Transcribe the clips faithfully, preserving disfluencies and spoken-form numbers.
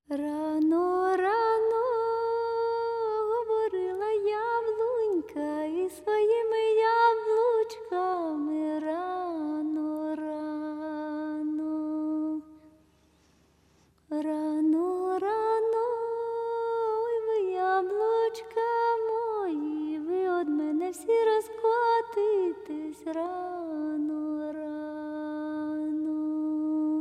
Рано, рано говорила яблунька із своїми яблучками. Рано, рано, рано, рано, ой ви яблучка мої, ви од мене всі розкотитесь. Рано, рано,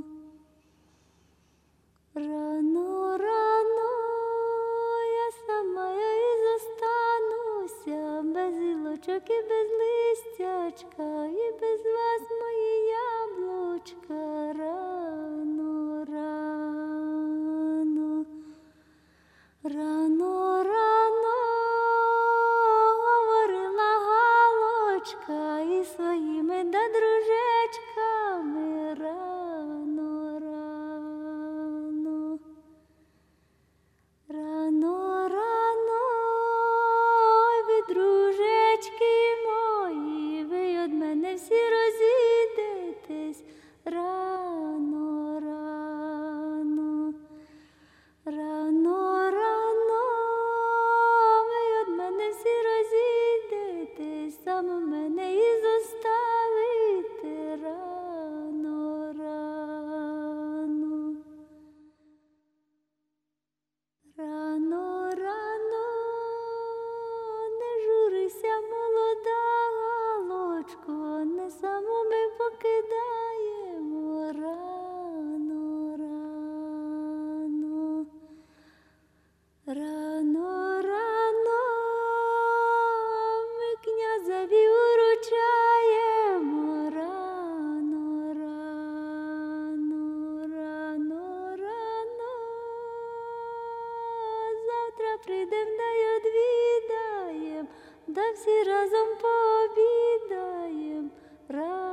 рано, рано, я сама я і зостануся, без гілочок і без листячка, і без вас, мої яблучка. Рано, рано, рано, рано, говорила галочка із своїми да дружечками. Рано, рано, рано, рано, ой ви, дружечки мої, ви од мене всі розійдетесь. Рано, рано, рано, рано, ви од мене всі розійдетесь, саме мене і зоставите. Рано, рано, рано, рано, не журися, молода галочко, не саму ми покидаємо. Рано, рано, рано, рано, ми князеві уручаємо. Рано, рано, рано, рано, завтра прийдем да й одвідаєм, да всі разом пообідаєм. Рано,